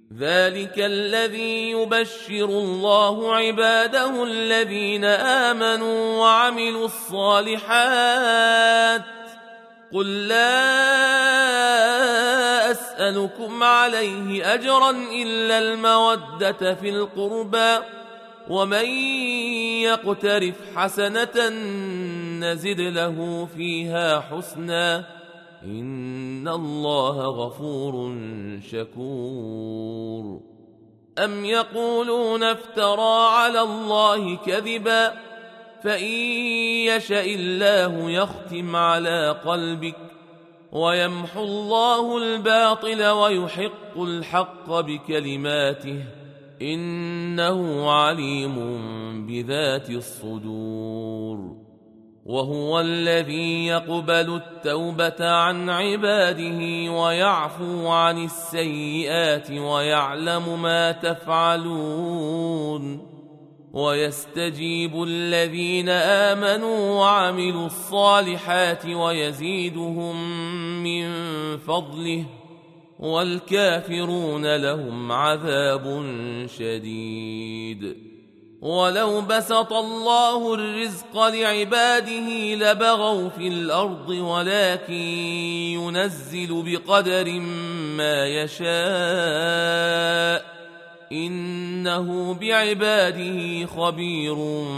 ذلك الذي يبشر الله عباده الذين آمنوا وعملوا الصالحات. قل لا أسألكم عليه أجرا إلا المودة في القربى، ومن يقترف حسنة نزد له فيها حسنا، إن الله غفور شكور. أم يقولون افترى على الله كذبا، فإن يشأ الله يختم على قلبك ويمحو الله الباطل ويحق الحق بكلماته، إنه عليم بذات الصدور. وهو الذي يقبل التوبة عن عباده ويعفو عن السيئات ويعلم ما تفعلون، ويستجيب الذين آمنوا وعملوا الصالحات ويزيدهم من فضله، والكافرون لهم عذاب شديد. ولو بسط الله الرزق لعباده لبغوا في الأرض، ولكن ينزل بقدر ما يشاء، إنه بعباده خبير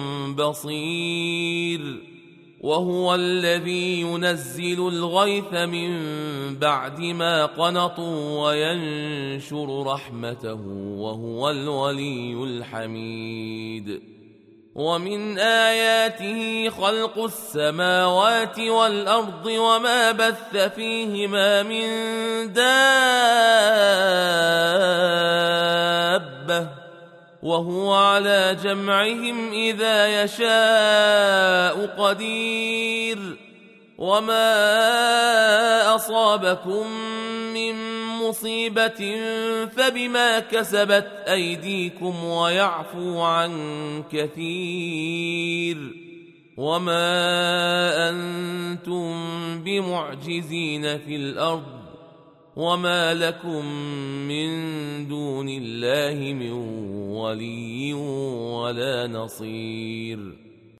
بصير. وهو الذي ينزل الغيث من بعد ما قنطوا وينشر رحمته، وهو الولي الحميد. ومن آياته خلق السماوات والأرض وما بث فيهما من دابة، وهو على جمعهم إذا يشاء قدير. وما أصابكم من مصيبة فبما كسبت أيديكم ويعفو عن كثير، وما أنتم بمعجزين في الأرض، وما لكم من دون الله من ولي ولا نصير.